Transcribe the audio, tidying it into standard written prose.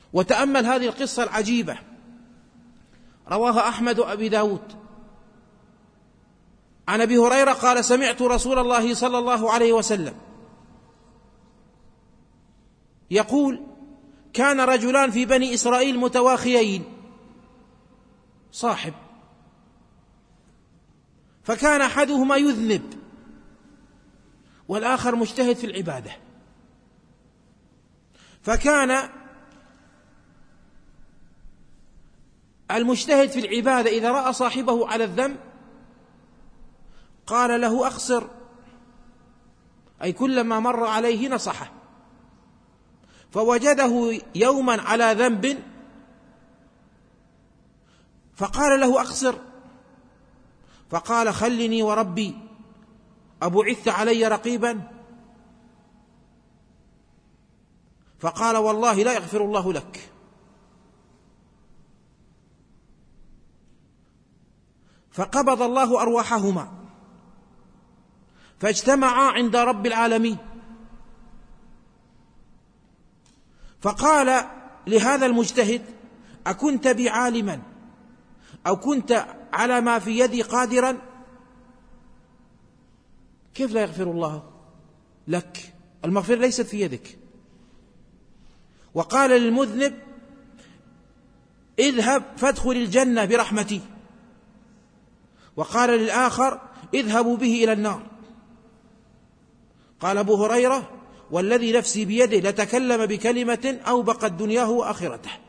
وتأمل هذه القصة العجيبة، رواها أحمد وأبي داود عن أبي هريرة قال: سمعت رسول الله صلى الله عليه وسلم يقول: كان رجلان في بني إسرائيل متواخيين، صاحب، فكان أحدهما يذنب والآخر مجتهد في العبادة، فكان المجتهد في العبادة إذا رأى صاحبه على الذنب قال له: أقصر، أي كلما مر عليه نصحه، فوجده يوما على ذنب فقال له: أقصر، فقال: خلني وربي أبعثت علي رقيبا؟ فقال: والله لا يغفر الله لك. فقبض الله أرواحهما فاجتمعا عند رب العالمين، فقال لهذا المجتهد: أكنت بي عالما أو كنت على ما في يدي قادرا؟ كيف لا يغفر الله لك؟ المغفرة ليست في يدك. وقال للمذنب: اذهب فادخل الجنة برحمتي. وقال للآخر: اذهبوا به إلى النار. قال أبو هريرة: والذي نفسي بيده لتكلم بكلمة أوبقت دنياه وآخرته.